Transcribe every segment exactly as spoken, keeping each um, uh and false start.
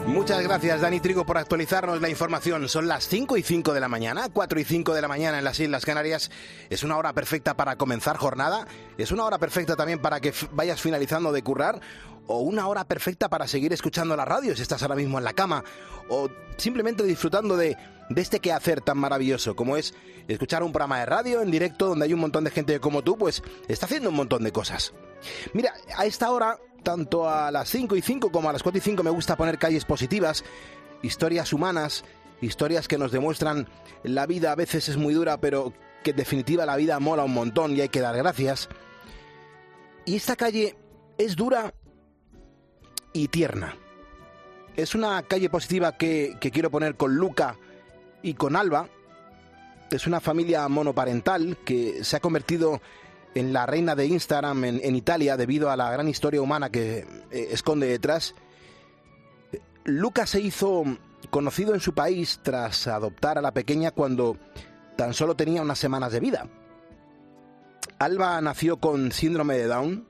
Muchas gracias, Dani Trigo, por actualizarnos la información. Son las cinco y cinco de la mañana, cuatro y cinco de la mañana en las Islas Canarias. Es una hora perfecta para comenzar jornada, es una hora perfecta también para que vayas finalizando de currar, o una hora perfecta para seguir escuchando la radio si estás ahora mismo en la cama, o simplemente disfrutando de, de este quehacer tan maravilloso como es escuchar un programa de radio en directo donde hay un montón de gente como tú, pues está haciendo un montón de cosas. Mira, a esta hora, tanto a las cinco y cinco como a las cuatro y cinco me gusta poner calles positivas, historias humanas, historias que nos demuestran la vida a veces es muy dura, pero que en definitiva la vida mola un montón y hay que dar gracias. Y esta calle es dura y tierna. Es una calle positiva que, que quiero poner con Luca y con Alba. Es una familia monoparental que se ha convertido en la reina de Instagram en, en Italia debido a la gran historia humana que eh, esconde detrás. Luca se hizo conocido en su país tras adoptar a la pequeña cuando tan solo tenía unas semanas de vida. Alba nació con síndrome de Down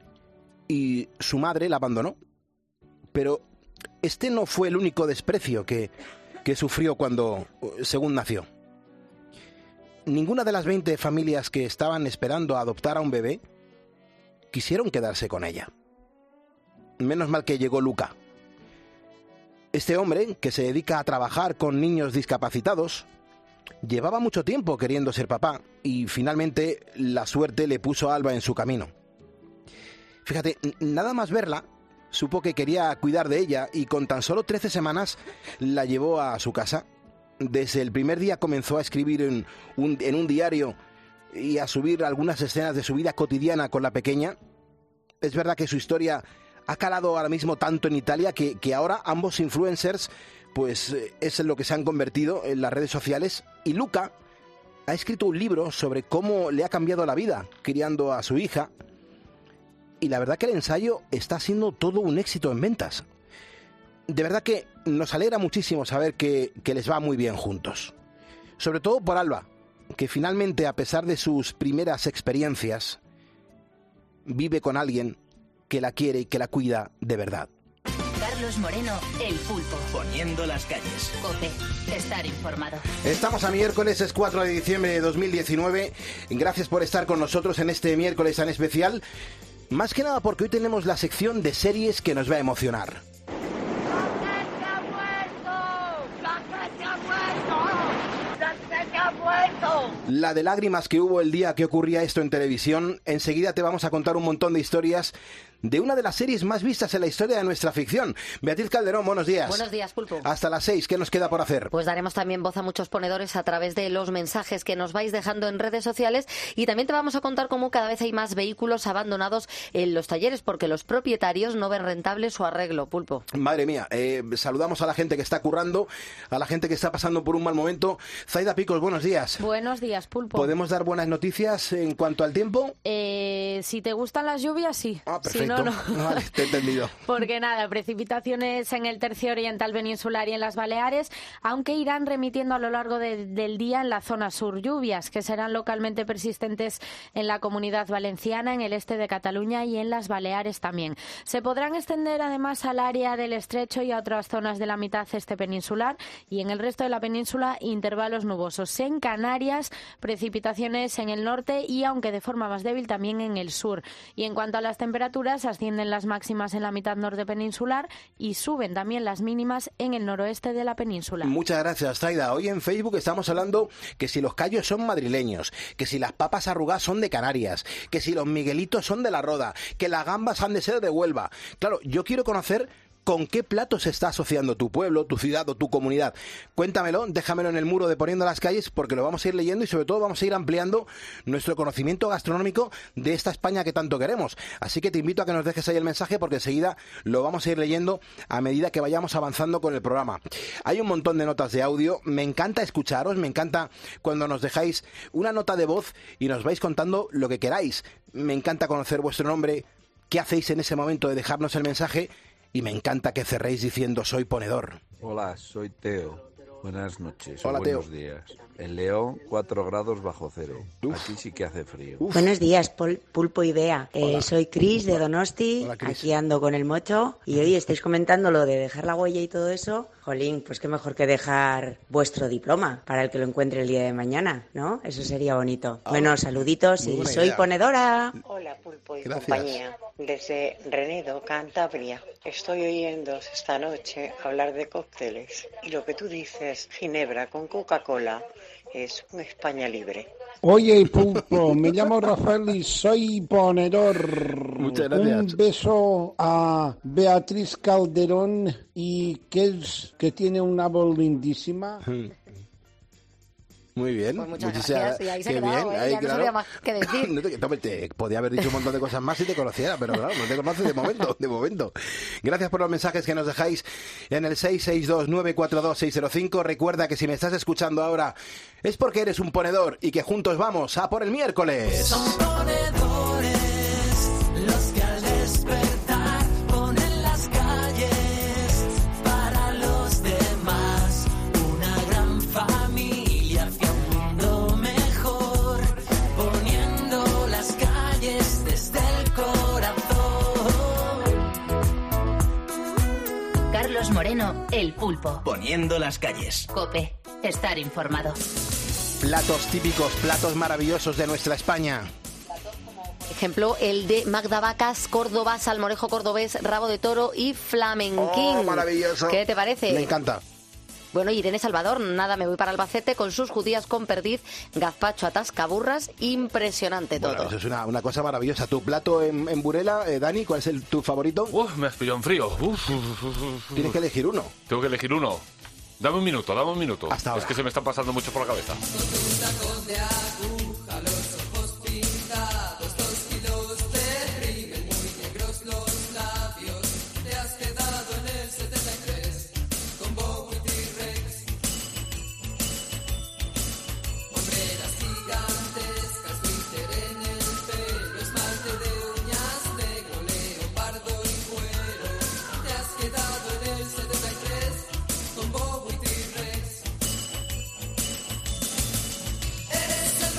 y su madre la abandonó. Pero este no fue el único desprecio que, que sufrió cuando, según nació. Ninguna de las veinte familias que estaban esperando adoptar a un bebé quisieron quedarse con ella. Menos mal que llegó Luca. Este hombre, que se dedica a trabajar con niños discapacitados, llevaba mucho tiempo queriendo ser papá y finalmente la suerte le puso a Alba en su camino. Fíjate, nada más verla, supo que quería cuidar de ella y con tan solo trece semanas la llevó a su casa. Desde el primer día comenzó a escribir en un, en un diario y a subir algunas escenas de su vida cotidiana con la pequeña. Es verdad que su historia ha calado ahora mismo tanto en Italia que, que ahora ambos influencers pues es en lo que se han convertido en las redes sociales. Y Luca ha escrito un libro sobre cómo le ha cambiado la vida criando a su hija. Y la verdad que el ensayo está siendo todo un éxito en ventas. De verdad que nos alegra muchísimo saber que, que les va muy bien juntos. Sobre todo por Alba, que finalmente, a pesar de sus primeras experiencias, vive con alguien que la quiere y que la cuida de verdad. Carlos Moreno, El Pulpo. Poniendo las calles. COPE. Estar informado. Estamos a miércoles, es cuatro de diciembre de dos mil diecinueve. Gracias por estar con nosotros en este miércoles tan especial. Más que nada porque hoy tenemos la sección de series que nos va a emocionar. La de lágrimas que hubo el día que ocurría esto en televisión. Enseguida te vamos a contar un montón de historias de una de las series más vistas en la historia de nuestra ficción. Beatriz Calderón, buenos días. Buenos días, Pulpo. Hasta las seis, ¿qué nos queda por hacer? Pues daremos también voz a muchos ponedores a través de los mensajes que nos vais dejando en redes sociales y también te vamos a contar cómo cada vez hay más vehículos abandonados en los talleres porque los propietarios no ven rentable su arreglo, Pulpo. Madre mía, eh, saludamos a la gente que está currando, a la gente que está pasando por un mal momento. Zaida Picos, buenos días. Buenos días, Pulpo. ¿Podemos dar buenas noticias en cuanto al tiempo? Eh, si te gustan las lluvias, sí. Ah, perfecto. Si no, no. Vale, te he entendido. Porque nada, precipitaciones en el tercio oriental peninsular y en las Baleares, aunque irán remitiendo a lo largo de, del día en la zona sur. Lluvias que serán localmente persistentes en la Comunidad Valenciana, en el este de Cataluña y en las Baleares también. Se podrán extender además al área del Estrecho y a otras zonas de la mitad este peninsular y en el resto de la península intervalos nubosos. En Canarias, precipitaciones en el norte y aunque de forma más débil también en el sur. Y en cuanto a las temperaturas, ascienden las máximas en la mitad norte peninsular y suben también las mínimas en el noroeste de la península. Muchas gracias, Zaida. Hoy en Facebook estamos hablando que si los callos son madrileños, que si las papas arrugadas son de Canarias, que si los miguelitos son de La Roda, que las gambas han de ser de Huelva. Claro, yo quiero conocer ¿con qué plato se está asociando tu pueblo, tu ciudad o tu comunidad? Cuéntamelo, déjamelo en el muro de Poniendo las Calles porque lo vamos a ir leyendo y sobre todo vamos a ir ampliando nuestro conocimiento gastronómico de esta España que tanto queremos. Así que te invito a que nos dejes ahí el mensaje porque enseguida lo vamos a ir leyendo a medida que vayamos avanzando con el programa. Hay un montón de notas de audio, me encanta escucharos, me encanta cuando nos dejáis una nota de voz y nos vais contando lo que queráis. Me encanta conocer vuestro nombre, qué hacéis en ese momento de dejarnos el mensaje. Y me encanta que cerréis diciendo soy ponedor. Hola, soy Teo. Buenas noches, Hola, o Teo. buenos días. En León, cuatro grados bajo cero. Uf. Aquí sí que hace frío. Uf. Buenos días, Pol Pulpo y Bea. Eh, soy Cris de Donosti. Hola, Chris. Aquí ando con el mocho. Y hoy estáis comentando lo de dejar la huella y todo eso. Jolín, pues qué mejor que dejar vuestro diploma para el que lo encuentre el día de mañana, ¿no? Eso sería bonito. Oh. Bueno, saluditos y soy idea. Ponedora. Hola, Pulpo y Gracias. compañía. Desde Renedo, Cantabria. Estoy oyendo esta noche hablar de cócteles. Y lo que tú dices, Ginebra con Coca-Cola, es un España libre. Oye, Pulpo, me llamo Rafael y soy ponedor. Muchas gracias. Un beso a Beatriz Calderón y que es que tiene una voz lindísima. Muy bien. Pues muchas Muchísimas gracias. Y ahí se ha qué quedado, bien. ¿eh? Ahí, Ya no claro. sabía más que decir. No te, tome, te podía haber dicho un montón de cosas más si te conociera, pero claro, no te conoces de momento, de momento. Gracias por los mensajes que nos dejáis en el seis seis dos nueve cuatro dos seis cero cinco. Recuerda que si me estás escuchando ahora es porque eres un ponedor y que juntos vamos a por el miércoles. Son ponedores los que al despertar ponen las calles para los demás. Una gran familia hacia un mundo mejor, poniendo las calles desde el corazón. Carlos Moreno, El Pulpo. Poniendo las calles. COPE. Estar informado. Platos típicos, platos maravillosos de nuestra España. Por ejemplo, el de Magda Vacas, Córdoba, salmorejo cordobés, rabo de toro y flamenquín. Oh, maravilloso. ¿Qué te parece? Me encanta. Bueno, Irene Salvador, nada, me voy para Albacete con sus judías con perdiz, gazpacho atascaburras, impresionante todo. Bueno, eso es una, una cosa maravillosa. ¿Tu plato en, en Burela, eh, Dani, cuál es el, tu favorito? Uf, me has pillado en frío. Uf, uf, uf, uf. Tienes que elegir uno. Tengo que elegir uno. Dame un minuto, dame un minuto. Hasta ahora. Es que se me está pasando mucho por la cabeza. Eres el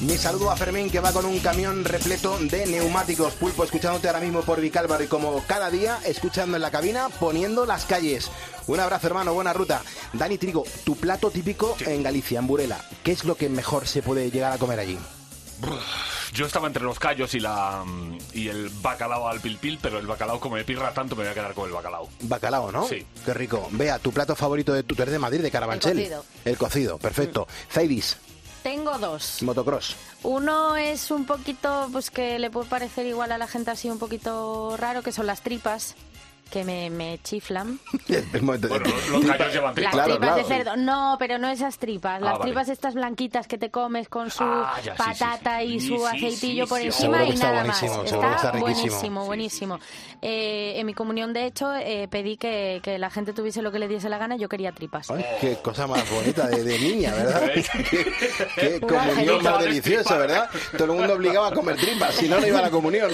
Mi saludo a Fermín, que va con un camión repleto de neumáticos. Pulpo, escuchándote ahora mismo por Vicálvaro y como cada día, escuchando en la cabina, poniendo las calles. Un abrazo, hermano, buena ruta. Dani Trigo, tu plato típico en Galicia, en Burela. ¿Qué es lo que mejor se puede llegar a comer allí? Yo estaba entre los callos y la y el bacalao al pilpil, pero el bacalao, como me pirra tanto, me voy a quedar con el bacalao. Bacalao, ¿no? Sí. Qué rico. Vea, tu plato favorito de tu... Tú eres de Madrid, de Carabanchel. El cocido. El cocido, perfecto. Mm. Zaidis. Tengo dos. Motocross. Uno es un poquito, pues que le puede parecer igual a la gente así un poquito raro, que son las tripas, que me, me chiflan. Bueno, los, los callos llevan tripas. Las Claro, tripas claro. de cerdo. No, pero no esas tripas. Las Ah, vale. tripas estas blanquitas que te comes con su Ah, ya, sí, patata sí, sí. y Sí, su sí, aceitillo sí, por sí. encima Seguro que y está nada buenísimo, más. seguro que Está está riquísimo. buenísimo, buenísimo. Eh, en mi comunión, de hecho, eh, pedí que, que la gente tuviese lo que le diese la gana. Yo quería tripas. Ay, qué cosa más bonita de, de niña, ¿verdad? qué qué Una comunión angelita. más deliciosa, ¿verdad? Todo el mundo obligaba a comer tripas, si no, no iba a la comunión.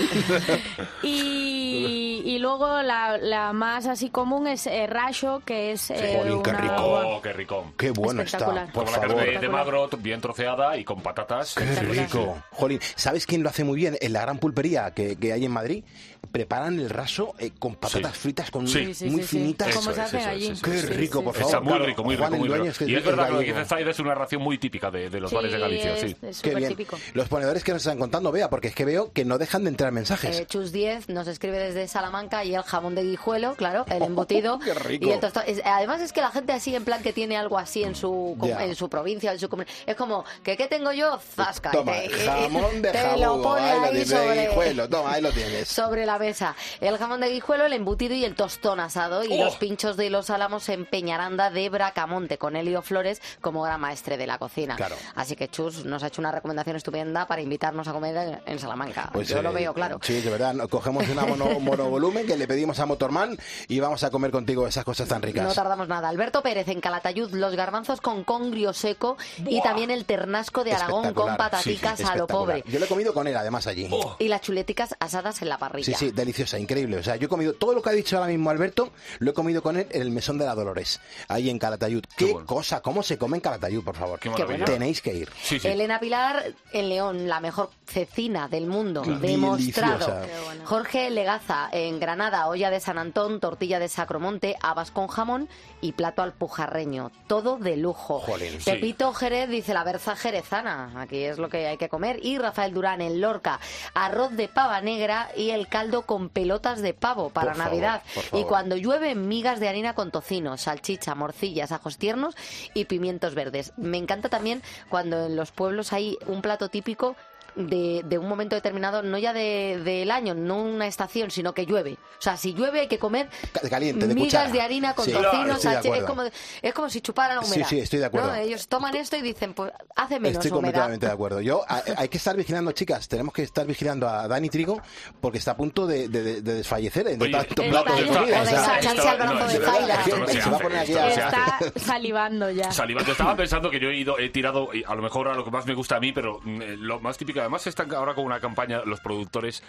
Y, y luego la, la más así común es eh, rasho, que es eh, Jolín, qué una- rico. Oh, qué rico. Qué bueno está, Espectacular. por Con la favor. carne de magro bien troceada y con patatas. Qué rico. Jolín, ¿sabes quién lo hace muy bien? En la gran pulpería que, que hay en Madrid, preparan el raso eh, con patatas Sí. fritas con Sí. muy Sí, sí, sí. finitas. ¿Cómo se es, hace eso es, allí? eso es, Qué eso es. rico, por favor. Está muy Claro, rico, muy Juan rico, muy el rico. dueño es que Y es es verdad que lo que gallego. dice Zaid es una ración muy típica de, de los Sí, bares de Galicia, es, sí. es Qué súper bien. típico. Los ponedores que nos están contando, vea, porque es que veo que no dejan de entrar mensajes. Eh, Chus diez nos escribe desde Salamanca y el jamón de guijuelo, claro, el embutido. ¡Qué rico! Y el tostado. Es- además es que la gente así, en plan que tiene algo así en su com- Ya. en su provincia, en su comun- es como, ¿que qué tengo yo? Zasca. Toma, y te- jamón de te lo jabugo, pone ahí lo ahí tienes, sobre, guijuelo, toma, ahí lo tienes. sobre la mesa. El jamón de guijuelo, el embutido y el tostón asado y ¡Oh! los pinchos de los álamos en Peñaranda de Bracamonte con Elio Flores como gran maestre de la cocina. Claro. Así que Chus nos ha hecho una recomendación estupenda para invitarnos a comer en, en Salamanca. Pues, yo lo eh, veo claro. Sí, de verdad, no- cogemos una mono, monovolumen que le pedimos a Motorman y vamos a comer contigo esas cosas tan ricas. No tardamos nada. Alberto Pérez en Calatayud, los garbanzos con congrio seco y también el ternasco de Aragón con Espectacular. pataticas Sí, a lo espectacular. pobre. Yo lo he comido con él, además, allí. Oh. Y las chuleticas asadas en la parrilla. Sí, sí, deliciosa, increíble. O sea, yo he comido todo lo que ha dicho ahora mismo Alberto, lo he comido con él en el Mesón de la Dolores, ahí en Calatayud. Qué, Qué bueno. cosa, cómo se come en Calatayud, por favor. Qué maravilla. Tenéis que ir. Sí, sí. Elena Pilar en León, la mejor cecina del mundo, Qué demostrado. deliciosa. Qué bueno. Jorge Legaza en Granada, olla de San Antón, tortilla de Sacromonte, habas con jamón y plato alpujarreño. Todo de lujo. Jolín. Sí. Pepito Jerez dice la berza jerezana. Aquí es lo que hay que comer. Y Rafael Durán en Lorca, arroz de pava negra y el caldo con pelotas de pavo para Por favor, Navidad. por favor. Y cuando llueve, migas de harina con tocino, salchicha, morcillas, ajos tiernos y pimientos verdes. Me encanta también cuando en los pueblos hay un plato típico de, de un momento determinado, no ya de- del año, no una estación, sino que llueve. O sea, si llueve hay que comer Ca- caliente, de migas cuchara. de harina con Sí, tocino, claro, estoy de salchicha. Es acuerdo. como, es como si chuparan la Sí, humedad. sí, estoy de acuerdo. ¿no? Ellos toman esto y dicen, pues hace menos Estoy humedad. completamente de acuerdo. Yo a- hay que estar vigilando, chicas. Tenemos que estar vigilando a Dani Trigo porque está a punto de, de- de- de desfallecer de Oye, tanto eh, plato de está- comida. o O de sea, esa- echarse al brazo de esto- Zaida. esto no se Se va a hace, poner aquí esto a- no se hace. Está salivando ya. Salivando. Estaba pensando que yo he ido, he tirado, y a lo mejor a lo que más me gusta a mí, pero mm, eh, lo más típico, además están ahora con una campaña los productores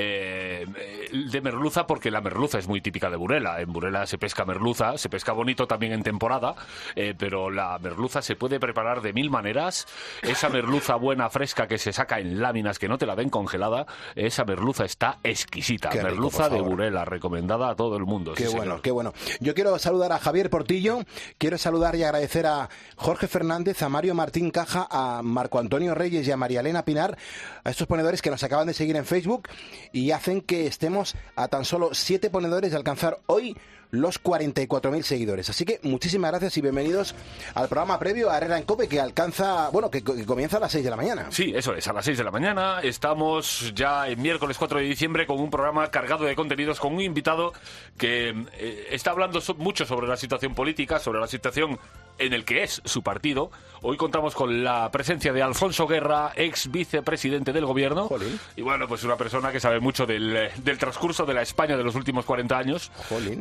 eh, eh, de merluza, porque la merluza es muy típica de Burela. En Burela se pesca merluza, se pesca bonito también en temporada, eh, pero la merluza se puede preparar de mil maneras. Esa merluza buena, fresca, que se saca en láminas, que no te la den congelada, esa merluza está exquisita. Qué rico, merluza por de favor. Burela, recomendada a todo el mundo. Qué sí, bueno, señor. qué bueno. Yo quiero saludar a Javier Portillo, quiero saludar y agradecer a Jorge Fernández, a Mario Martín Caja, a Marco Antonio Reyes y a María Elena Pinar, a estos ponedores que nos acaban de seguir en Facebook y hacen que estemos a tan solo siete ponedores de alcanzar hoy los cuarenta y cuatro mil seguidores. Así que muchísimas gracias y bienvenidos al programa previo a Herrera en COPE, que alcanza, bueno, que, que comienza a las seis de la mañana. Sí, eso es, a las seis de la mañana. Estamos ya en miércoles cuatro de diciembre con un programa cargado de contenidos, con un invitado que eh, está hablando so- mucho sobre la situación política, sobre la situación en el que es su partido. Hoy contamos con la presencia de Alfonso Guerra, ex vicepresidente del gobierno. Jolín. Y bueno, pues una persona que sabe mucho del, del transcurso de la España de los últimos cuarenta años. Jolín. Eh, de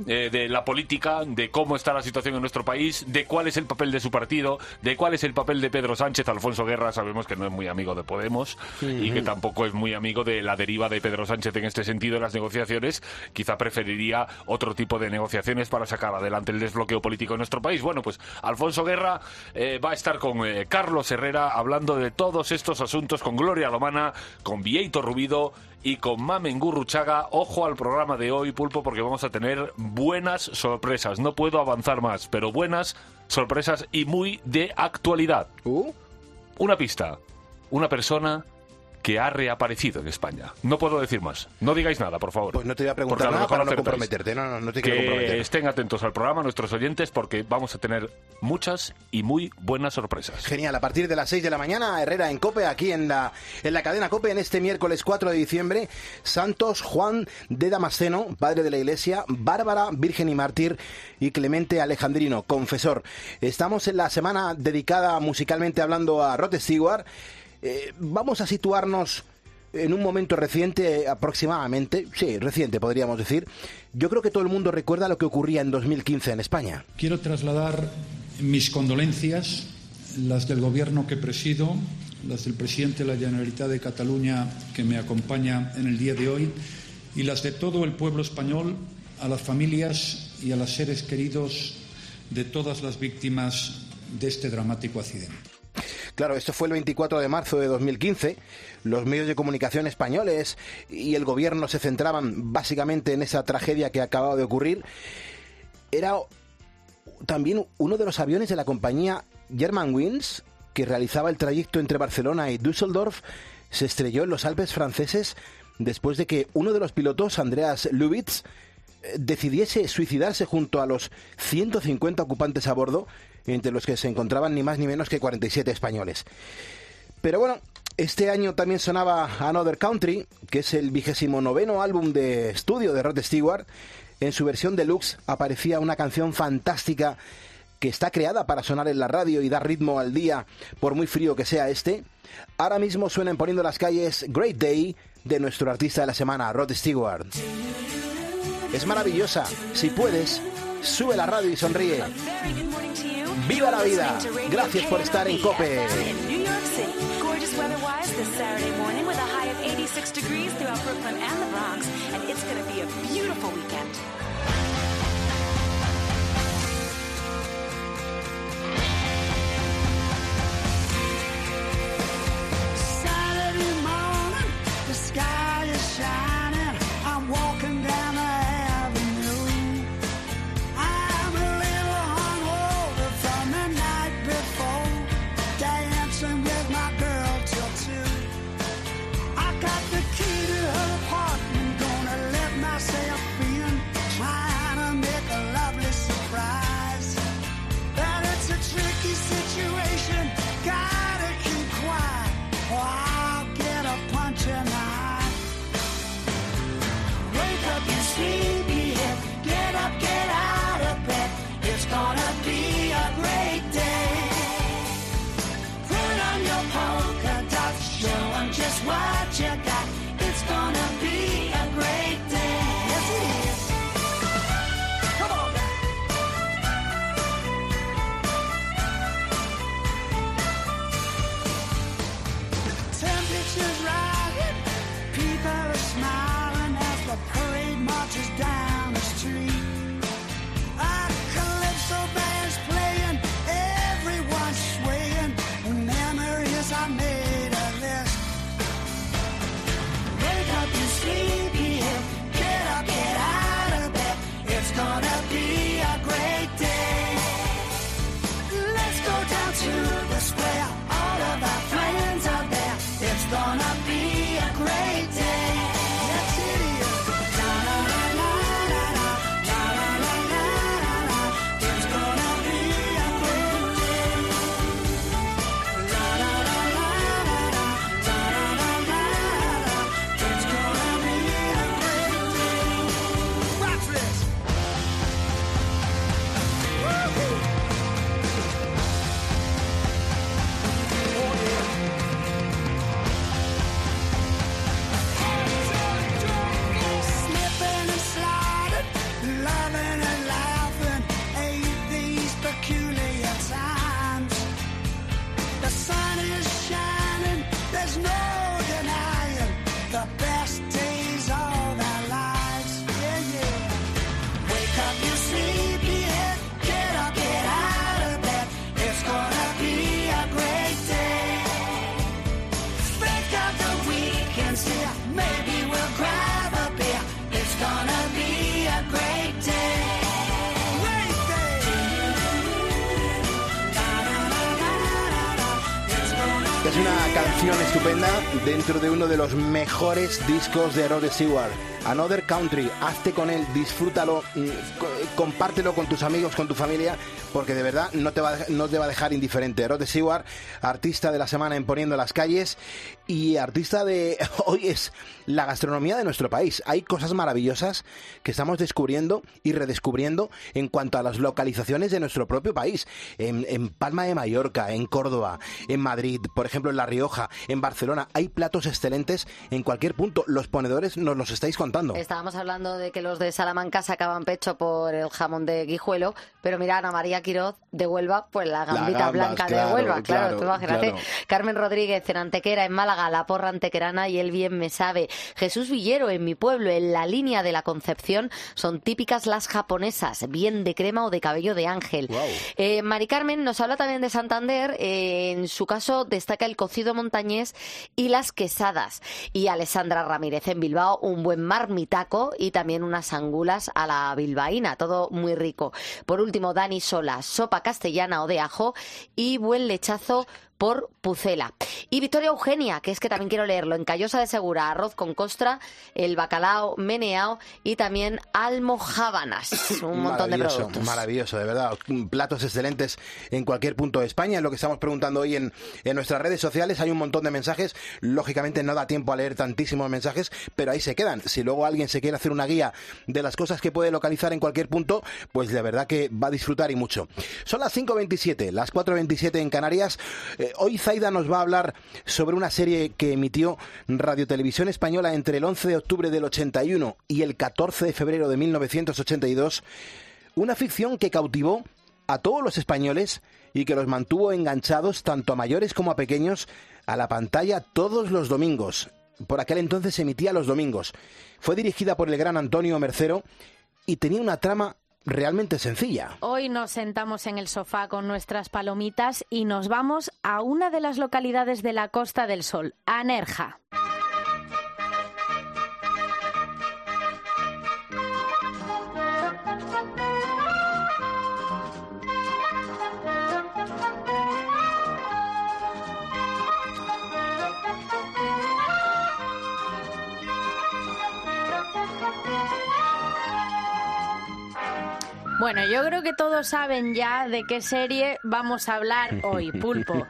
de la política, de cómo está la situación en nuestro país, de cuál es el papel de su partido, de cuál es el papel de Pedro Sánchez. Alfonso Guerra sabemos que no es muy amigo de Podemos uh-huh. y que tampoco es muy amigo de la deriva de Pedro Sánchez en este sentido en las negociaciones. Quizá preferiría otro tipo de negociaciones para sacar adelante el desbloqueo político en nuestro país. Bueno, pues Alfonso Guerra eh, va a estar con eh, Carlos Herrera hablando de todos estos asuntos, con Gloria Lomana, con Vieito Rubido y con Mamen Gurruchaga. Ojo al programa de hoy, Pulpo, porque vamos a tener buenas sorpresas. No puedo avanzar más, pero buenas sorpresas y muy de actualidad. ¿Uh? Una pista. Una persona que ha reaparecido en España. No puedo decir más. No digáis nada, por favor. Pues no te voy a preguntar nada para no comprometerte. No, no, no te quiero comprometer. Que estén atentos al programa, nuestros oyentes, porque vamos a tener muchas y muy buenas sorpresas. Genial. A partir de las seis de la mañana, Herrera en COPE, aquí en la, en la cadena COPE, en este miércoles cuatro de diciembre, Santos Juan de Damasceno, padre de la Iglesia, Bárbara, Virgen y Mártir, y Clemente Alejandrino, confesor. Estamos en la semana dedicada musicalmente hablando a Rod Stewart. Eh, vamos a situarnos en un momento reciente, aproximadamente, sí, reciente podríamos decir. Yo creo que todo el mundo recuerda lo que ocurría en dos mil quince en España. Quiero trasladar mis condolencias, las del gobierno que presido, las del presidente de la Generalitat de Cataluña que me acompaña en el día de hoy, y las de todo el pueblo español, a las familias y a los seres queridos de todas las víctimas de este dramático accidente. Claro, esto fue el veinticuatro de marzo de dos mil quince. Los medios de comunicación españoles y el gobierno se centraban básicamente en esa tragedia que acababa de ocurrir. Era también uno de los aviones de la compañía Germanwings, que realizaba el trayecto entre Barcelona y Düsseldorf, se estrelló en los Alpes franceses después de que uno de los pilotos, Andreas Lubitz, decidiese suicidarse junto a los ciento cincuenta ocupantes a bordo, entre los que se encontraban ni más ni menos que cuarenta y siete españoles. Pero bueno, este año también sonaba Another Country, que es el vigésimo noveno álbum de estudio de Rod Stewart. En su versión deluxe aparecía una canción fantástica que está creada para sonar en la radio y dar ritmo al día, por muy frío que sea este. Ahora mismo suenan poniendo las calles Great Day, de nuestro artista de la semana, Rod Stewart. Es maravillosa. Si puedes, sube la radio y sonríe. ¡Viva la vida! Gracias por estar en COPE. Down the street, our calypso band's es una canción estupenda dentro de uno de los mejores discos de Rod Stewart. Another Country, hazte con él, disfrútalo, compártelo con tus amigos, con tu familia, porque de verdad no te va a, no te va a dejar indiferente. Rod Stewart, artista de la semana en Poniendo las Calles y artista de hoy es la gastronomía de nuestro país. Hay cosas maravillosas que estamos descubriendo y redescubriendo en cuanto a las localizaciones de nuestro propio país. En, en Palma de Mallorca, en Córdoba, en Madrid, por ejemplo en La Rioja, en Barcelona, hay platos excelentes en cualquier punto. Los ponedores nos los estáis contando. Estábamos hablando de que los de Salamanca sacaban pecho por el jamón de Guijuelo, pero mira, Ana María Quiroz de Huelva, pues la gambita la gambas, blanca claro, de Huelva, claro, claro tú imagínate. Claro. Carmen Rodríguez en Antequera, en Málaga, la porra antequerana y el bien me sabe. Jesús Villero, en mi pueblo, en la línea de la Concepción, son típicas las japonesas, bien de crema o de cabello de ángel. Wow. Eh, Mari Carmen nos habla también de Santander, eh, en su caso destaca el cocido montañés y las quesadas. Y Alessandra Ramírez en Bilbao, un buen marmitaco y también unas angulas a la bilbaína, todo muy rico. Por último, Dani Sola, sopa castellana o de ajo y buen lechazo por Pucela. Y Victoria Eugenia, que es que también quiero leerlo, en Callosa de Segura, arroz con costra, el bacalao meneao y también almojábanas. Un montón de productos. Maravilloso, de verdad. Platos excelentes en cualquier punto de España. Es lo que estamos preguntando hoy en, en nuestras redes sociales. Hay un montón de mensajes. Lógicamente no da tiempo a leer tantísimos mensajes, pero ahí se quedan. Si luego alguien se quiere hacer una guía de las cosas que puede localizar en cualquier punto, pues de verdad que va a disfrutar y mucho. Son las cinco veintisiete, las cuatro veintisiete en Canarias. Eh, Hoy Zaida nos va a hablar sobre una serie que emitió Radio Televisión Española entre el once de octubre del ochenta y uno y el catorce de febrero de mil novecientos ochenta y dos. Una ficción que cautivó a todos los españoles y que los mantuvo enganchados tanto a mayores como a pequeños a la pantalla todos los domingos. Por aquel entonces se emitía los domingos. Fue dirigida por el gran Antonio Mercero y tenía una trama realmente sencilla. Hoy nos sentamos en el sofá con nuestras palomitas y nos vamos a una de las localidades de la Costa del Sol, a Nerja. Bueno, yo creo que todos saben ya de qué serie vamos a hablar hoy, Pulpo.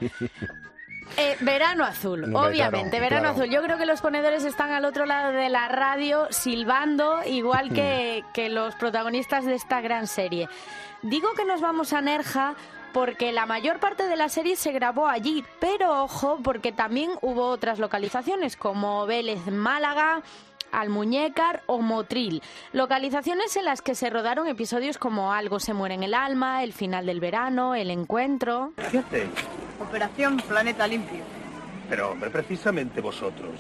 Eh, Verano Azul, no, obviamente, Verano claro. Azul. Yo creo que los ponedores están al otro lado de la radio silbando, igual que, que los protagonistas de esta gran serie. Digo que nos vamos a Nerja porque la mayor parte de la serie se grabó allí, pero ojo, porque también hubo otras localizaciones como Vélez, Málaga, Almuñécar o Motril, localizaciones en las que se rodaron episodios como Algo se muere en el alma, El final del verano, El encuentro. ¿Qué hacéis? Operación Planeta Limpio. Pero hombre, precisamente vosotros.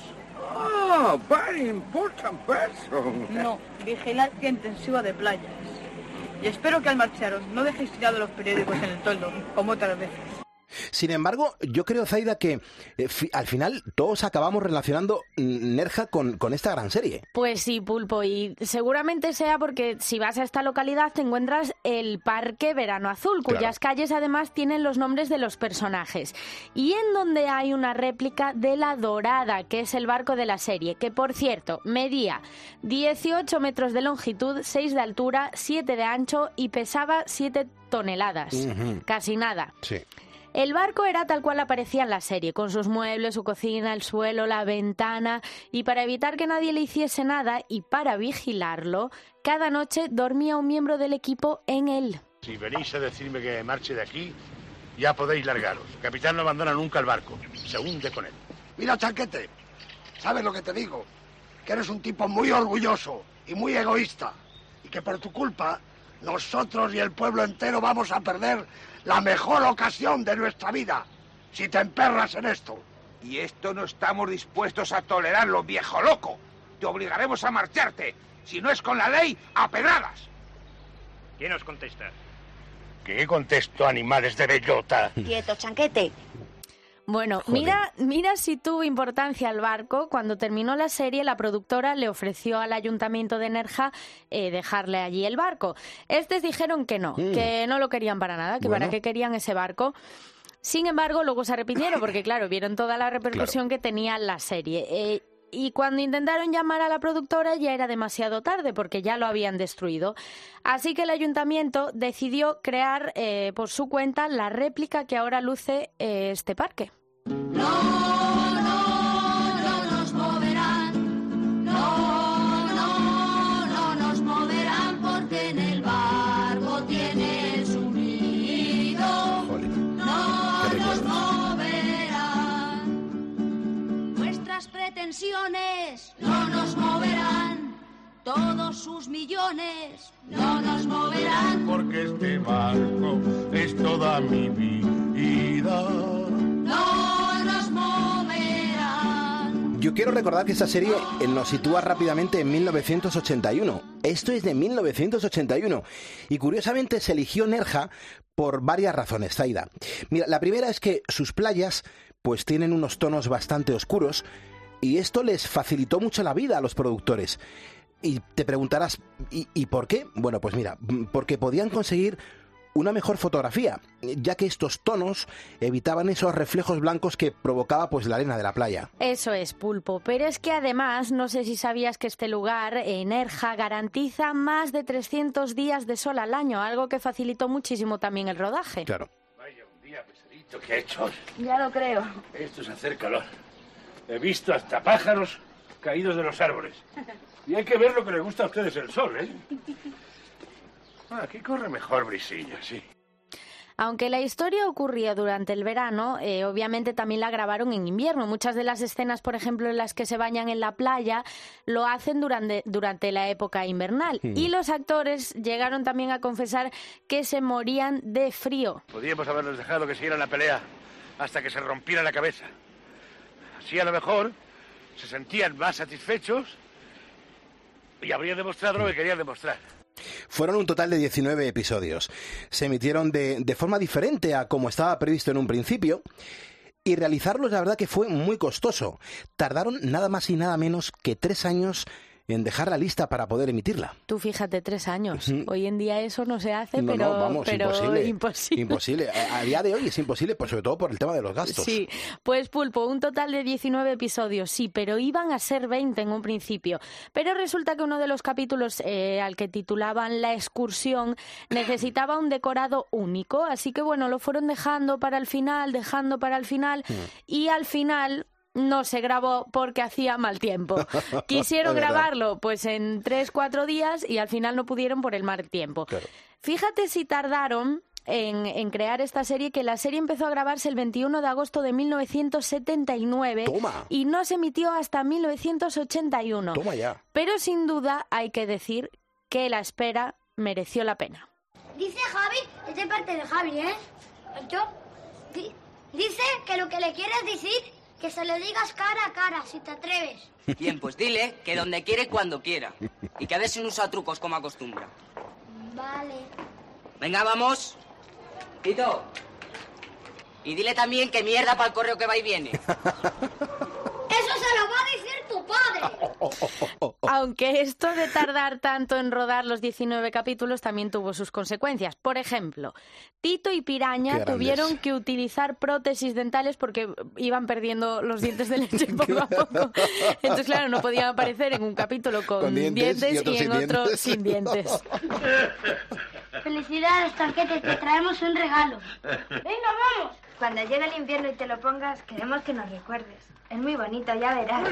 Ah, oh, very important person. No, vigilancia intensiva de playas. Y espero que al marcharos no dejéis tirado los periódicos en el toldo, como otras veces. Sin embargo, yo creo, Zaida, que eh, fi- al final todos acabamos relacionando Nerja con, con esta gran serie. Pues sí, Pulpo, y seguramente sea porque si vas a esta localidad te encuentras el Parque Verano Azul, cuyas claro. calles además tienen los nombres de los personajes. Y en donde hay una réplica de la Dorada, que es el barco de la serie, que por cierto medía dieciocho metros de longitud, seis de altura, siete de ancho y pesaba siete toneladas. Uh-huh. Casi nada. Sí. El barco era tal cual aparecía en la serie, con sus muebles, su cocina, el suelo, la ventana, y para evitar que nadie le hiciese nada y para vigilarlo, cada noche dormía un miembro del equipo en él. Si venís a decirme que marche de aquí, ya podéis largaros. El capitán no abandona nunca el barco, se hunde con él. Mira, Chanquete, ¿sabes lo que te digo? Que eres un tipo muy orgulloso y muy egoísta, y que por tu culpa nosotros y el pueblo entero vamos a perder la mejor ocasión de nuestra vida, si te emperras en esto. Y esto no estamos dispuestos a tolerarlo, viejo loco. Te obligaremos a marcharte. Si no es con la ley, a pedradas. ¿Quién os contesta? ¿Qué contesto, animales de bellota? Quieto, Chanquete. Bueno, mira, mira si tuvo importancia el barco. Cuando terminó la serie, la productora le ofreció al Ayuntamiento de Nerja eh, dejarle allí el barco. Estos dijeron que no, mm. que no lo querían para nada, que bueno. para qué querían ese barco. Sin embargo, luego se arrepintieron porque, claro, vieron toda la repercusión claro. que tenía la serie. Eh, y cuando intentaron llamar a la productora ya era demasiado tarde porque ya lo habían destruido. Así que el ayuntamiento decidió crear eh, por su cuenta la réplica que ahora luce eh, este parque. No, no, no nos moverán. No, no, no nos moverán porque en el barco tiene su nido. Jolín. No nos moverán. Nuestras pretensiones no nos moverán. Todos sus millones no nos moverán. Porque este barco es toda mi vida. No nos moverán. Yo quiero recordar que esta serie nos sitúa rápidamente en mil novecientos ochenta y uno. Esto es de mil novecientos ochenta y uno. Y curiosamente se eligió Nerja por varias razones, Zaida. Mira, la primera es que sus playas pues tienen unos tonos bastante oscuros y esto les facilitó mucho la vida a los productores. Y te preguntarás, ¿y, ¿y por qué? Bueno, pues mira, porque podían conseguir una mejor fotografía, ya que estos tonos evitaban esos reflejos blancos que provocaba pues la arena de la playa. Eso es, Pulpo, pero es que además, no sé si sabías que este lugar, en Nerja, garantiza más de trescientos días de sol al año, algo que facilitó muchísimo también el rodaje. Claro. Vaya un día pesadito que ha hecho. Ya lo creo. Esto es hacer calor. He visto hasta pájaros caídos de los árboles. Y hay que ver lo que les gusta a ustedes el sol, ¿eh? Aquí corre mejor brisilla, sí. Aunque la historia ocurría durante el verano, eh, obviamente también la grabaron en invierno. Muchas de las escenas, por ejemplo, en las que se bañan en la playa, lo hacen durante, durante la época invernal. Mm. Y los actores llegaron también a confesar que se morían de frío. Podríamos haberlos dejado que siguieran la pelea hasta que se rompiera la cabeza. Así a lo mejor se sentían más satisfechos y habrían demostrado lo que querían demostrar. Fueron un total de diecinueve episodios. Se emitieron de, de forma diferente a como estaba previsto en un principio y realizarlos la verdad que fue muy costoso. Tardaron nada más y nada menos que tres años en dejarla lista para poder emitirla. Tú fíjate, tres años. Uh-huh. Hoy en día eso no se hace, no, pero, no, vamos, pero imposible. imposible. Imposible. A, a día de hoy es imposible, pues sobre todo por el tema de los gastos. Sí, pues Pulpo, un total de diecinueve episodios, sí, pero iban a ser veinte en un principio. Pero resulta que uno de los capítulos eh, al que titulaban La excursión necesitaba un decorado único, así que bueno, lo fueron dejando para el final, dejando para el final, uh-huh. y al final no se grabó porque hacía mal tiempo. Quisieron grabarlo pues en tres, cuatro días y al final no pudieron por el mal tiempo. Claro. Fíjate si tardaron en, en crear esta serie, que la serie empezó a grabarse el veintiuno de agosto de mil novecientos setenta y nueve. Toma. Y no se emitió hasta mil novecientos ochenta y uno. Toma ya. Pero sin duda hay que decir que la espera mereció la pena. Dice Javi, es de parte de Javi, ¿eh? Yo, di, dice que lo que le quieres decir, que se lo digas cara a cara, si te atreves. Bien, pues dile que donde quiere, cuando quiera. Y que a ver si no usa trucos como acostumbra. Vale. Venga, vamos. Tito. Y dile también que mierda para el correo que va y viene. Eso se lo va a decir tu padre. Aunque esto de tardar tanto en rodar los diecinueve capítulos también tuvo sus consecuencias. Por ejemplo, Tito y Piraña tuvieron que utilizar prótesis dentales porque iban perdiendo los dientes de leche poco a poco. Entonces, claro, no podían aparecer en un capítulo con, con dientes, dientes y, y en otro dientes. sin dientes. Felicidades, Tanquete, te traemos un regalo. Venga, vamos. Cuando llegue el invierno y te lo pongas, queremos que nos recuerdes. Es muy bonito, ya verás.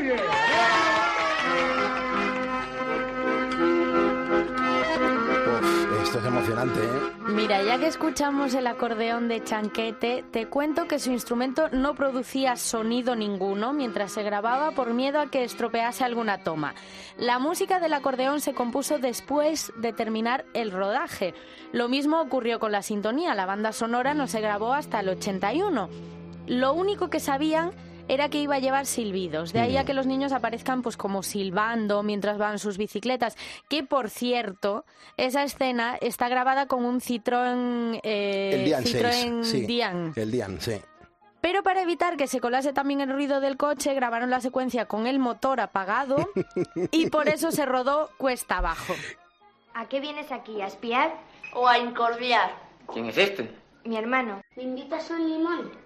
Uf, esto es emocionante, ¿eh? Mira, ya que escuchamos el acordeón de Chanquete, te cuento que su instrumento no producía sonido ninguno mientras se grababa por miedo a que estropease alguna toma. La música del acordeón se compuso después de terminar el rodaje. Lo mismo ocurrió con la sintonía. La banda sonora no se grabó hasta el ochenta y uno. Lo único que sabían era que iba a llevar silbidos. De ahí a que los niños aparezcan pues como silbando mientras van sus bicicletas. Que, por cierto, esa escena está grabada con un Citroën... Eh, el Dian Citroën seis, sí, Dian. El Dian, sí. Pero para evitar que se colase también el ruido del coche, grabaron la secuencia con el motor apagado y por eso se rodó cuesta abajo. ¿A qué vienes aquí? ¿A espiar? O a incordiar. ¿Quién es este? Mi hermano. ¿Me invitas un limón?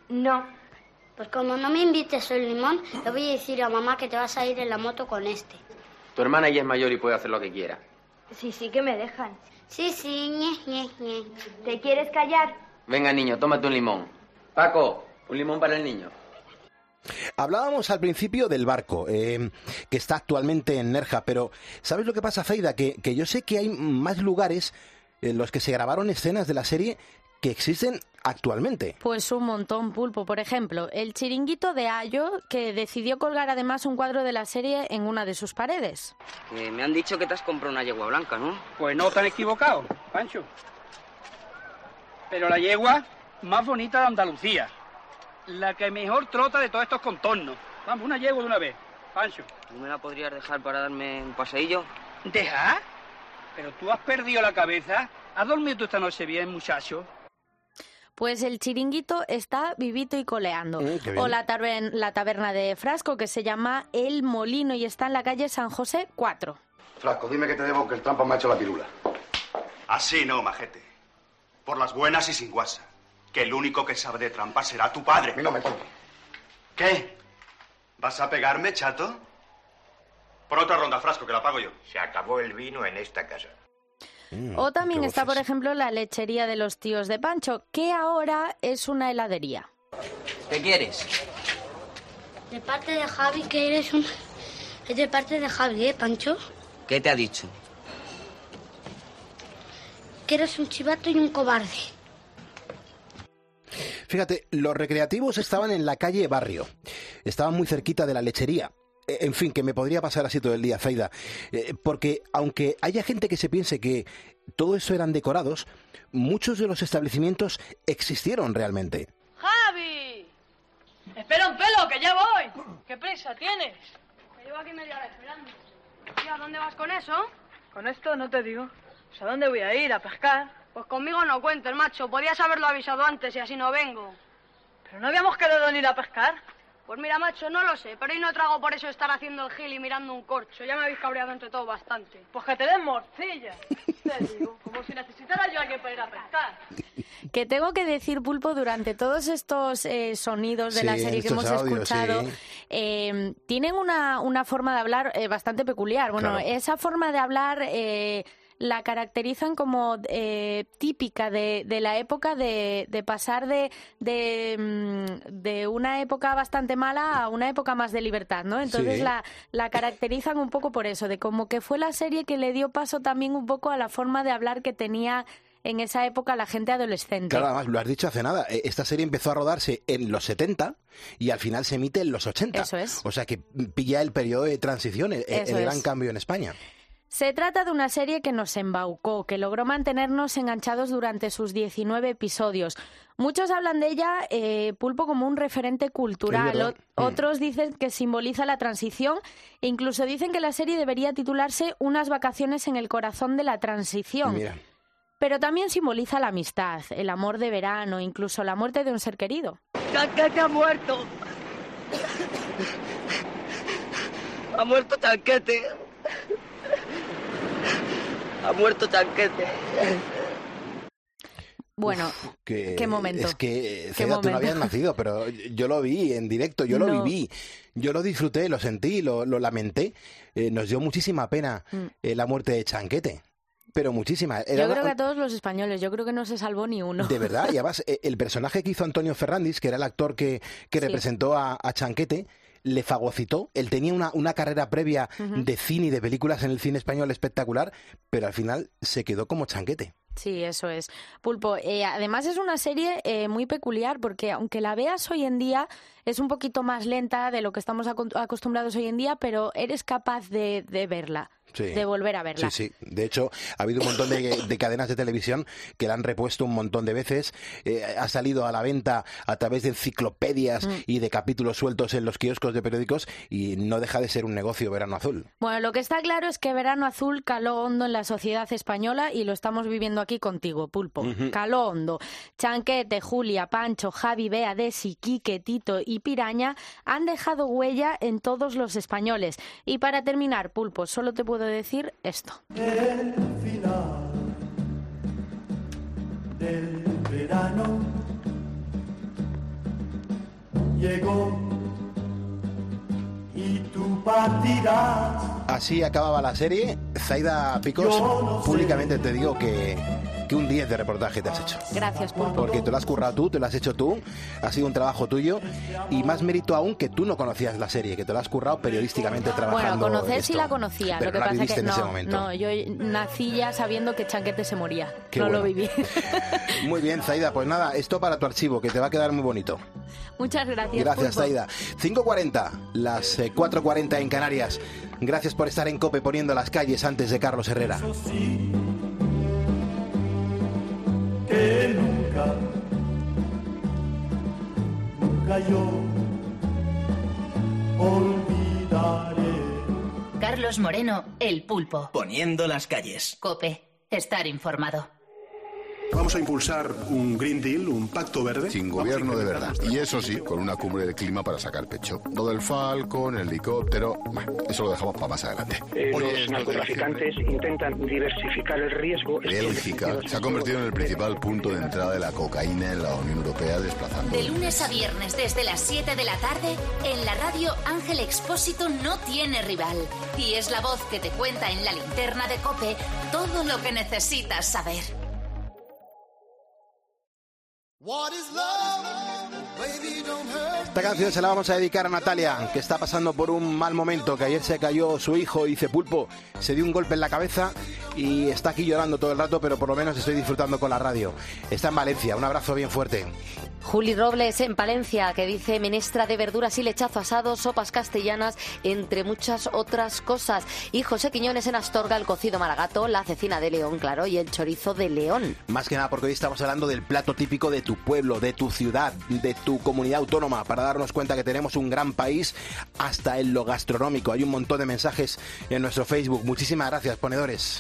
No. Pues como no me invites el limón, le voy a decir a mamá que te vas a ir en la moto con este. Tu hermana ya es mayor y puede hacer lo que quiera. Sí, sí que me dejan. Sí, sí, ñe, ñe, ñe. ¿Te quieres callar? Venga, niño, tómate un limón. Paco, un limón para el niño. Hablábamos al principio del barco, eh, que está actualmente en Nerja, pero ¿sabes lo que pasa, Feida? Que, que yo sé que hay más lugares en los que se grabaron escenas de la serie que existen actualmente. Pues un montón, Pulpo. Por ejemplo, el Chiringuito de Ayo, que decidió colgar además un cuadro de la serie en una de sus paredes. Eh, me han dicho que te has comprado una yegua blanca, ¿no? Pues no te han equivocado, Pancho. Pero la yegua más bonita de Andalucía. La que mejor trota de todos estos contornos. Vamos, una yegua de una vez, Pancho. ¿No me la podrías dejar para darme un paseillo? ¿Dejar? Pero tú has perdido la cabeza. ¿Has dormido tú esta noche bien, muchacho? Pues el Chiringuito está vivito y coleando. Mm, o la, taber- la taberna de Frasco, que se llama El Molino y está en la calle San José cuatro. Frasco, dime que te debo, que el trampa me ha hecho la pirula. Así no, majete. Por las buenas y sin guasa. Que el único que sabe de trampa será tu padre. A mí no me toque. ¿Qué? ¿Vas a pegarme, chato? Por otra ronda, Frasco, que la pago yo. Se acabó el vino en esta casa. Mm, O también está, por ejemplo, la lechería de los tíos de Pancho, que ahora es una heladería. ¿Qué quieres? De parte de Javi, que eres un... Es de parte de Javi, ¿eh, Pancho? ¿Qué te ha dicho? Que eres un chivato y un cobarde. Fíjate, los recreativos estaban en la calle Barrio. Estaban muy cerquita de la lechería. En fin, que me podría pasar así todo el día, Feida. Eh, porque aunque haya gente que se piense que todo eso eran decorados, muchos de los establecimientos existieron realmente. ¡Javi! ¡Espera un pelo, que ya voy! ¿Qué prisa tienes? Me llevo aquí media hora esperando. ¿Y a dónde vas con eso? Con esto no te digo. Pues ¿a dónde voy a ir? ¿A pescar? Pues conmigo no cuentes, macho. Podías haberlo avisado antes y así no vengo. ¿Pero no habíamos quedado en ir a pescar? Pues mira, macho, no lo sé, pero hoy no trago por eso estar haciendo el gil y mirando un corcho. Ya me habéis cabreado entre todos bastante. Pues que te den morcilla. Te digo, como si necesitara yo a alguien para ir a pescar. Que tengo que decir, Pulpo, durante todos estos eh, sonidos de Sí, la serie que hemos estos audios, escuchado, sí. eh, tienen una, una forma de hablar eh, bastante peculiar. Bueno, Claro. esa forma de hablar... Eh, la caracterizan como eh, típica de, de la época de, de pasar de, de, mm, de una época bastante mala a una época más de libertad, ¿no? Entonces Sí. la, la caracterizan un poco por eso, de como que fue la serie que le dio paso también un poco a la forma de hablar que tenía en esa época la gente adolescente. Claro, además, lo has dicho hace nada. eh, Esta serie empezó a rodarse en los setenta y al final se emite en los ochenta. Eso es. O sea que pilla el periodo de transición, el, el Eso gran es. cambio en España. Se trata de una serie que nos embaucó, que logró mantenernos enganchados durante sus diecinueve episodios. Muchos hablan de ella, eh, Pulpo, como un referente cultural. Es verdad. O- otros dicen que simboliza la transición e incluso dicen que la serie debería titularse Unas vacaciones en el corazón de la transición. Mira. Pero también simboliza la amistad, el amor de verano, incluso la muerte de un ser querido. ¡Chanquete ha muerto! Ha muerto Chanquete. Ha muerto Chanquete. Bueno, Que, qué momento. Es que, Qué Feida, tú no momento. habías nacido, pero yo lo vi en directo, yo lo No. viví, yo lo disfruté, lo sentí, lo, lo lamenté. Eh, nos dio muchísima pena Mm. eh, la muerte de Chanquete, pero muchísima. Era Yo una- creo que a todos los españoles, yo creo que no se salvó ni uno. De verdad, y además eh, el personaje que hizo Antonio Ferrandis, que era el actor que, que Sí. representó a, a Chanquete, le fagocitó. Él tenía una, una carrera previa Ujú. de cine y de películas en el cine español espectacular, pero al final se quedó como Chanquete. Sí, eso es. Pulpo, eh, además es una serie eh, muy peculiar porque aunque la veas hoy en día es un poquito más lenta de lo que estamos acu- acostumbrados hoy en día, pero eres capaz de, de verla, Sí. de volver a verla. Sí, sí. De hecho, ha habido un montón de, de cadenas de televisión que la han repuesto un montón de veces. Eh, ha salido a la venta a través de enciclopedias Mm. y de capítulos sueltos en los kioscos de periódicos y no deja de ser un negocio Verano Azul. Bueno, lo que está claro es que Verano Azul caló hondo en la sociedad española y lo estamos viviendo aquí contigo, Pulpo. Ujú. Caló hondo. Chanquete, Julia, Pancho, Javi, Bea, Desi, Quique, Tito y Piraña han dejado huella en todos los españoles. Y para terminar, Pulpo, solo te puedo decir esto. El final del verano llegó y tú partirás. Así acababa la serie. Zaida Picos, Yo no sé. públicamente te digo que, que un diez de reportaje te has hecho. Gracias, Pulpo. Porque te lo has currado tú, te lo has hecho tú, ha sido un trabajo tuyo y más mérito aún que tú no conocías la serie, que te lo has currado periodísticamente trabajando. Bueno, conocer esto. sí la conocía, Pero lo que no la pasa viviste que en no, ese momento. no, yo nací ya sabiendo que Chanquete se moría, Qué no bueno. lo viví. Muy bien, Zaida, pues nada, esto para tu archivo, que te va a quedar muy bonito. Muchas gracias, Gracias, Pulpo. Zaida. cinco cuarenta, las eh, cuatro cuarenta en Canarias. Gracias por estar en COPE poniendo las calles antes de Carlos Herrera. Que nunca, nunca yo olvidaré. Carlos Moreno, El Pulpo. Poniendo las calles. COPE. Estar informado. Vamos a impulsar un Green Deal, un pacto verde. Sin gobierno de verdad. Y eso sí, con una cumbre de clima para sacar pecho. Lo del Falcon, el helicóptero, bueno, eso lo dejamos para más adelante. Eh, Oye, los esto de la narcotraficantes intentan diversificar el riesgo. Bélgica se ha convertido en el principal punto de entrada de la cocaína en la Unión Europea, desplazando... De lunes a viernes desde las siete de la tarde, en la radio Ángel Expósito no tiene rival. Y es la voz que te cuenta en la linterna de COPE todo lo que necesitas saber. Esta canción se la vamos a dedicar a Natalia, que está pasando por un mal momento, que ayer se cayó su hijo y dice, Pulpo, se dio un golpe en la cabeza y está aquí llorando todo el rato, pero por lo menos estoy disfrutando con la radio. Está en Valencia, un abrazo bien fuerte. Juli Robles en Palencia, que dice menestra de verduras y lechazo asado, sopas castellanas, entre muchas otras cosas. Y José Quiñones en Astorga, el cocido maragato, la cecina de León, claro, y el chorizo de León. Más que nada porque hoy estamos hablando del plato típico de tu pueblo, de tu ciudad, de tu comunidad autónoma, para darnos cuenta que tenemos un gran país hasta en lo gastronómico. Hay un montón de mensajes en nuestro Facebook. Muchísimas gracias, ponedores.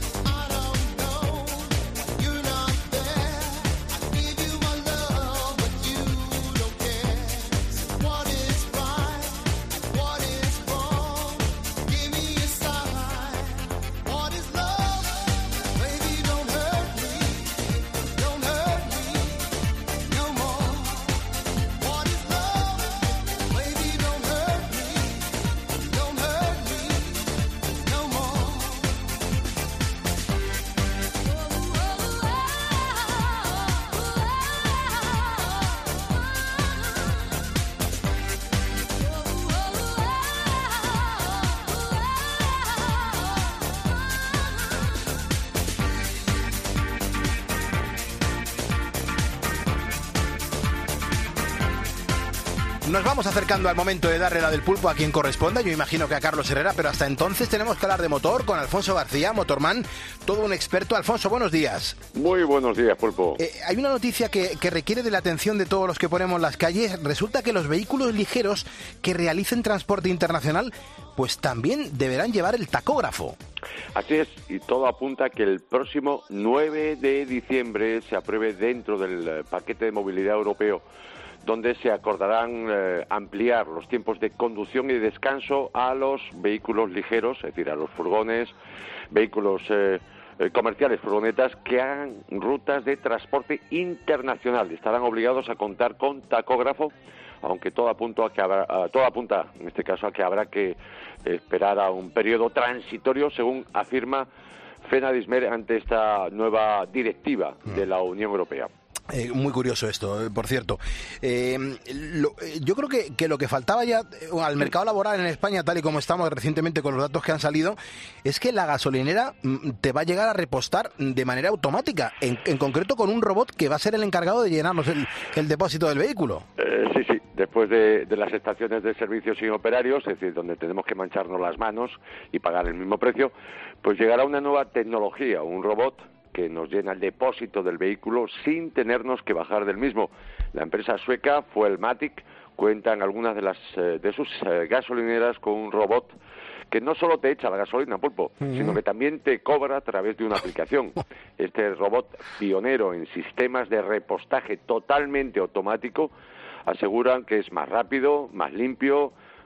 Nos vamos acercando al momento de darle la del pulpo a quien corresponda, yo imagino que a Carlos Herrera, pero hasta entonces tenemos que hablar de motor con Alfonso García, Motorman, todo un experto. Alfonso, buenos días. Muy buenos días, Pulpo. Eh, hay una noticia que, que requiere de la atención de todos los que ponemos las calles. Resulta que los vehículos ligeros que realicen transporte internacional, pues también deberán llevar el tacógrafo. Así es, y todo apunta a que el próximo nueve de diciembre se apruebe dentro del eh, paquete de movilidad europeo, donde se acordarán eh, ampliar los tiempos de conducción y descanso a los vehículos ligeros, es decir, a los furgones, vehículos eh, eh, comerciales, furgonetas que hagan rutas de transporte internacional. Estarán obligados a contar con tacógrafo, aunque todo apunta a que habrá, a, todo apunta, en este caso, a que habrá que esperar a un periodo transitorio, según afirma FENADISMER ante esta nueva directiva de la Unión Europea. Eh, muy curioso esto, eh, por cierto. Eh, lo, eh, yo creo que, que lo que faltaba ya eh, al mercado laboral en España, tal y como estamos recientemente con los datos que han salido, es que la gasolinera mm, te va a llegar a repostar de manera automática, en, en concreto con un robot que va a ser el encargado de llenarnos el, el depósito del vehículo. Eh, sí, sí. Después de, de las estaciones de servicios sin operarios, es decir, donde tenemos que mancharnos las manos y pagar el mismo precio, pues llegará una nueva tecnología, un robot que nos llena el depósito del vehículo sin tenernos que bajar del mismo. La empresa sueca Fuelmatic cuenta en algunas de las eh, de sus eh, gasolineras con un robot que no solo te echa la gasolina, Pulpo, uh-huh. sino que también te cobra a través de una aplicación. Este robot pionero en sistemas de repostaje totalmente automático aseguran que es más rápido, más limpio,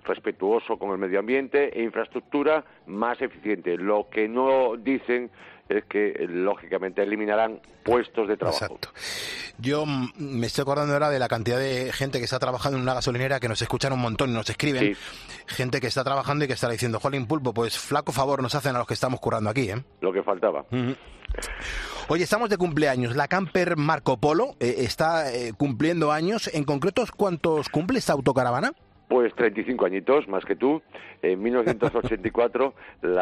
respetuoso con el medio ambiente e infraestructura más eficiente. Lo que no dicen es que, lógicamente, eliminarán puestos de trabajo. Exacto. Yo me estoy acordando ahora de la cantidad de gente que está trabajando en una gasolinera, que nos escuchan un montón y nos escriben. Sí. Gente que está trabajando y que estará diciendo, Jolín Pulpo, pues flaco favor nos hacen a los que estamos currando aquí, ¿eh? Lo que faltaba. Uh-huh. Oye, estamos de cumpleaños. La camper Marco Polo eh, está eh, cumpliendo años. En concreto, ¿cuántos cumple esta autocaravana? Pues treinta y cinco añitos, más que tú. En mil novecientos ochenta y cuatro,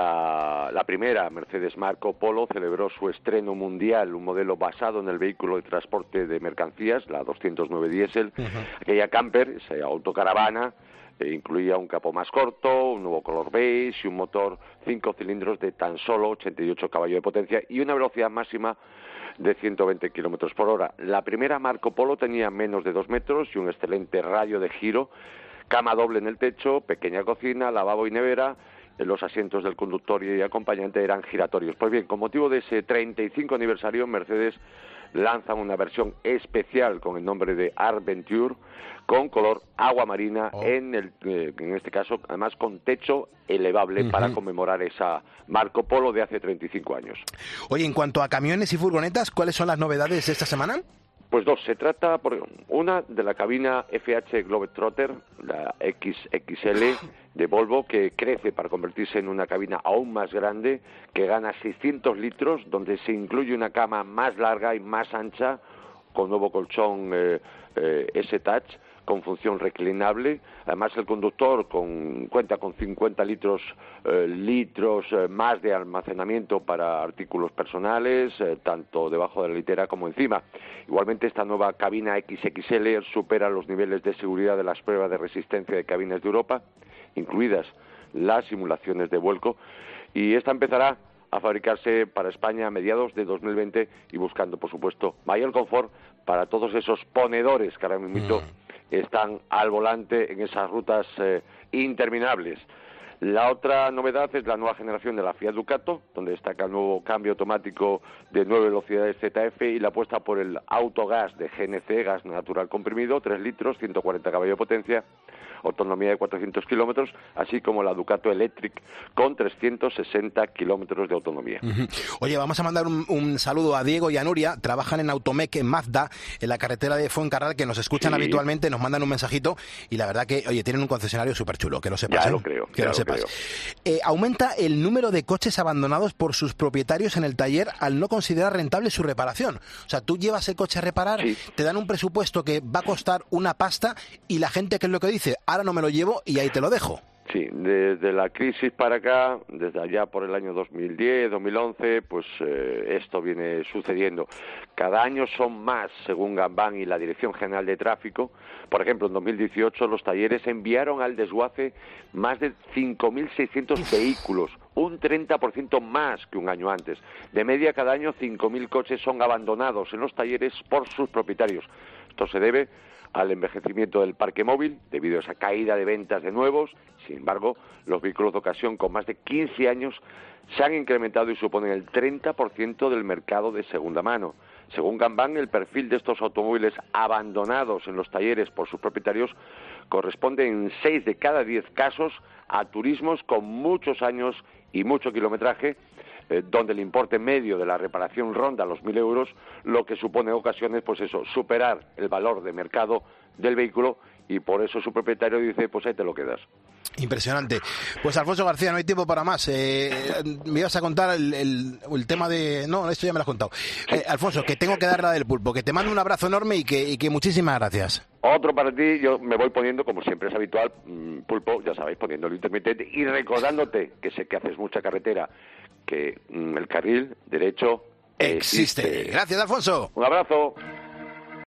la, la primera Mercedes Marco Polo celebró su estreno mundial, un modelo basado en el vehículo de transporte de mercancías, la doscientos nueve diésel. Uh-huh. Aquella camper, esa autocaravana, eh, incluía un capó más corto, un nuevo color beige y un motor cinco cilindros de tan solo ochenta y ocho caballos de potencia y una velocidad máxima de ciento veinte kilómetros por hora. La primera Marco Polo tenía menos de dos metros y un excelente radio de giro, cama doble en el techo, pequeña cocina, lavabo y nevera. Los asientos del conductor y acompañante eran giratorios. Pues bien, con motivo de ese treinta y cinco aniversario, Mercedes lanzan una versión especial con el nombre de Arventure, con color agua marina, oh. en, el, eh, en este caso, además con techo elevable, uh-huh. para conmemorar esa Marco Polo de hace treinta y cinco años. Oye, en cuanto a camiones y furgonetas, ¿cuáles son las novedades de esta semana? Pues dos, se trata, por una, de la cabina F H Globetrotter, la X X L de Volvo, que crece para convertirse en una cabina aún más grande, que gana seiscientos litros, donde se incluye una cama más larga y más ancha, con nuevo colchón eh, eh, S-Touch, con función reclinable. Además, el conductor con, cuenta con cincuenta litros, eh, litros eh, más de almacenamiento para artículos personales, eh, tanto debajo de la litera como encima. Igualmente, esta nueva cabina X X L supera los niveles de seguridad de las pruebas de resistencia de cabinas de Europa, incluidas las simulaciones de vuelco, y esta empezará a fabricarse para España a mediados de dos mil veinte y buscando, por supuesto, mayor confort para todos esos ponedores que ahora mismo mm. están al volante en esas rutas eh, interminables. La otra novedad es la nueva generación de la Fiat Ducato, donde destaca el nuevo cambio automático de nueve velocidades Z F y la apuesta por el autogas de G N C, gas natural comprimido, tres litros, ciento cuarenta caballos de potencia, autonomía de cuatrocientos kilómetros, así como la Ducato Electric con trescientos sesenta kilómetros de autonomía. Uh-huh. Oye, vamos a mandar un, un saludo a Diego y a Nuria, trabajan en Automec en Mazda, en la carretera de Fuencarral, que nos escuchan sí. habitualmente, nos mandan un mensajito y la verdad que, oye, tienen un concesionario súper chulo, que lo sepas. Ya ¿eh? lo creo. Que lo, lo sepas. Eh, aumenta el número de coches abandonados por sus propietarios en el taller al no considerar rentable su reparación. O sea, tú llevas el coche a reparar, sí. te dan un presupuesto que va a costar una pasta y la gente, ¿qué es lo que dice? Ahora no me lo llevo y ahí te lo dejo. Sí, desde la crisis para acá, desde allá por el año dos mil diez, dos mil once, pues eh, esto viene sucediendo. Cada año son más, según Gambán y la Dirección General de Tráfico. Por ejemplo, en dos mil dieciocho los talleres enviaron al desguace más de cinco mil seiscientos vehículos, un treinta por ciento más que un año antes. De media, cada año cinco mil coches son abandonados en los talleres por sus propietarios. Esto se debe al envejecimiento del parque móvil, debido a esa caída de ventas de nuevos. Sin embargo, los vehículos de ocasión con más de quince años se han incrementado y suponen el treinta por ciento del mercado de segunda mano. Según Gambán, el perfil de estos automóviles abandonados en los talleres por sus propietarios corresponde en seis de cada diez casos a turismos con muchos años y mucho kilometraje, eh, donde el importe medio de la reparación ronda los mil euros, lo que supone en ocasiones, pues eso, superar el valor de mercado del vehículo, y por eso su propietario dice, pues ahí te lo quedas. Impresionante. Pues Alfonso García, no hay tiempo para más. Eh, me ibas a contar el, el, el tema de... No, esto ya me lo has contado. Eh, Alfonso, que tengo que dar la del pulpo, que te mando un abrazo enorme y que, y que muchísimas gracias. Otro para ti, yo me voy poniendo, como siempre es habitual, pulpo, ya sabéis, poniendo el intermitente y recordándote, que sé que haces mucha carretera, que mm, el carril derecho existe. existe. Gracias, Alfonso. Un abrazo.